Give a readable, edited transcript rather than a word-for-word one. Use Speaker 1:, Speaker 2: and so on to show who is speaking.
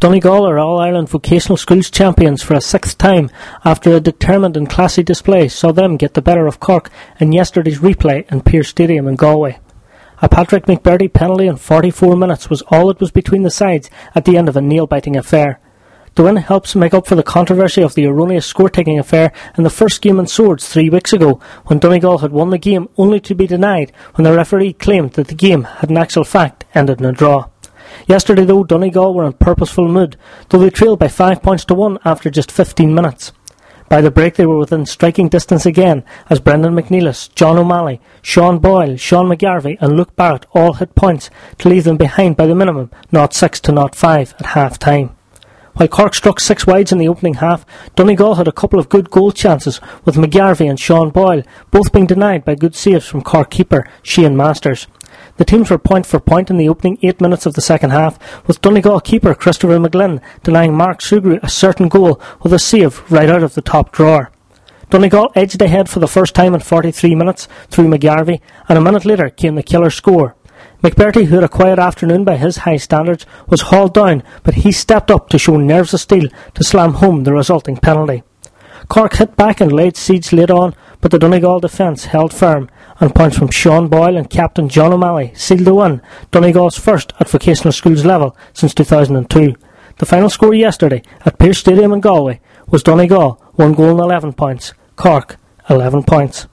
Speaker 1: Donegal are All-Ireland Vocational Schools champions for a sixth time after a determined and classy display saw them get the better of Cork in yesterday's replay in Pearse Stadium in Galway. A Patrick McBurdy penalty in 44 minutes was all that was between the sides at the end of a nail-biting affair. The win helps make up for the controversy of the erroneous score-taking affair in the first game in Swords 3 weeks ago, when Donegal had won the game only to be denied when the referee claimed that the game had in actual fact ended in a draw. Yesterday, though, Donegal were in purposeful mood, though they trailed by 5 points to 1 after just 15 minutes. By the break, they were within striking distance again, as Brendan McNeilis, John O'Malley, Sean Boyle, Sean McGarvey and Luke Barrett all hit points to leave them behind by the minimum, 0-6 to 0-5 at half-time. While Cork struck 6 wides in the opening half, Donegal had a couple of good goal chances, with McGarvey and Sean Boyle both being denied by good saves from Cork keeper Shane Masters. The teams were point for point in the opening 8 minutes of the second half, with Donegal keeper Christopher McGlynn denying Mark Sugrue a certain goal with a save right out of the top drawer. Donegal edged ahead for the first time in 43 minutes through McGarvey, and a minute later came the killer score. McBurdy, who had a quiet afternoon by his high standards, was hauled down, but he stepped up to show nerves of steel to slam home the resulting penalty. Cork hit back and laid siege late on, but the Donegal defence held firm, and points from Sean Boyle and captain John O'Malley sealed the win, Donegal's first at vocational schools level since 2002. The final score yesterday at Pearse Stadium in Galway was Donegal 1 goal and 11 points, Cork 11 points.